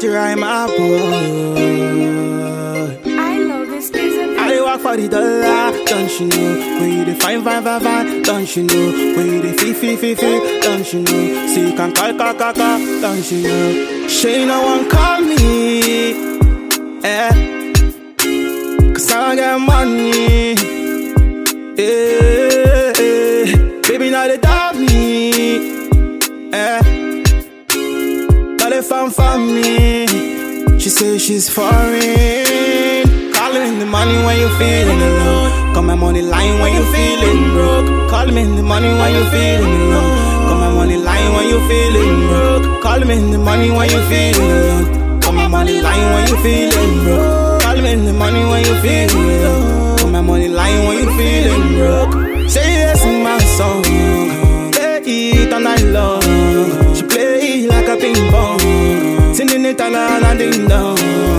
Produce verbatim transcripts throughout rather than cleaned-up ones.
Try my boy. I love this music. I walk for the dollar, don't you know? Where you the fine, fine, fine, fine, don't you know? Where you the fee, fee, fee, fee, don't you know? See you can call, call, call, call, don't you know? She no one call me, eh? Cause I got money, eh, eh. Baby now they doubt me, eh? Now they found for me. She say she's foreign. Calling the money when you feeling alone. Call my money line when you feeling broke. Call me in the money when you feeling alone. Call my money line when you feeling broke. Call me in the money when you feeling alone. Call my money line when you feeling broke. Call me in the money when you feeling alone. Call my money line when you feeling broke. Say yes in my song. Play it all night long. She play it like a ping pong. Singing it all and ding dong.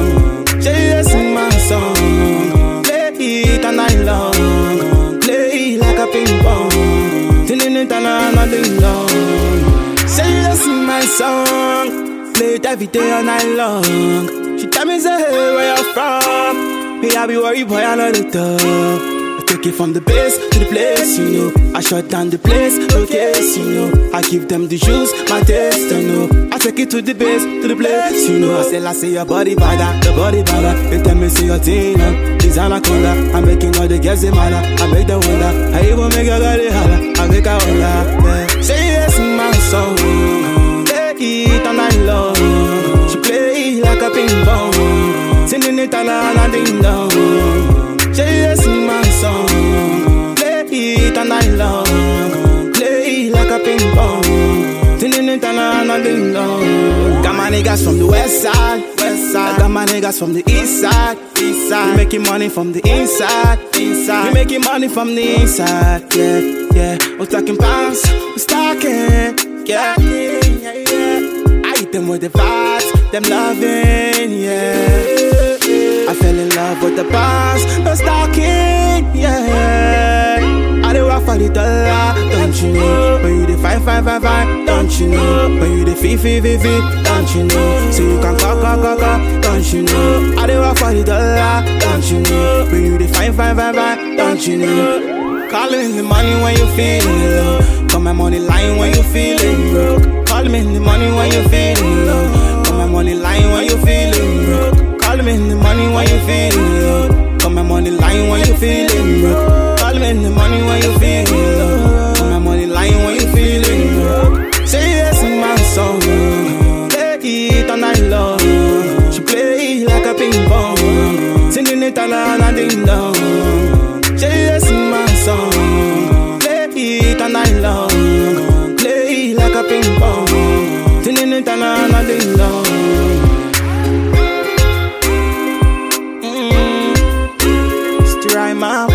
Say yes in my song. Play it all night long. Play it like a ping pong. Singing it all and ding dong. Say yes in my song. Play it every day all night long. She tell me say hey where you from. Me I be worried boy I know the talk. Take it from the base to the place, you know. I shut down the place, no case, you know. I give them the juice, my taste, you know. I take it to the base, to the place, you know. I say, I say your body bada, your body bada. They tell me say your thing, uh, this anaconda. I'm making all the girls they mad, I make them wonder. I even make a girl they holla, I make her holla, yeah. Say yes in my song, play it all night long. She play it like a ping pong, singing it all and ding dong. Say yes in my song. Play it all night long. Play it like a ping pong. Singing it all and ding dong. Got my niggas from the west side, west side. I got my niggas from the east side, east side. We making money from the inside, inside. We making money from the inside, yeah, yeah. We're talking pounds, we're stacking, yeah, yeah, yeah. I eat them with the vibes, them loving, yeah. I fell in love with the boss, no stalking, yeah. I do rock for the dollar, don't you know? When you the fine, fine, fine, fine, don't you know? When you the fee, fee, fee, fee, don't you know? So you can call, call, call, call, don't you know? I do rock for the dollar, don't you know? When you the fine, fine, fine, fine, don't you know? Calling in the money when you feeling low. Call my money line when you feeling broke. Call me in the money when you feeling low. Call my money line when you feeling broke. Call me in the money when you feeling low. Call my money line when you feeling broke. Call me in the money when you feeling low. Call my money line when you feeling broke. Say yes in my song. Play it all night long. She play it like a ping pong. Singing it all and ding dong. Say yes in my song. Play it all night long. Play it like a ping pong. Singing it all and ding dong. My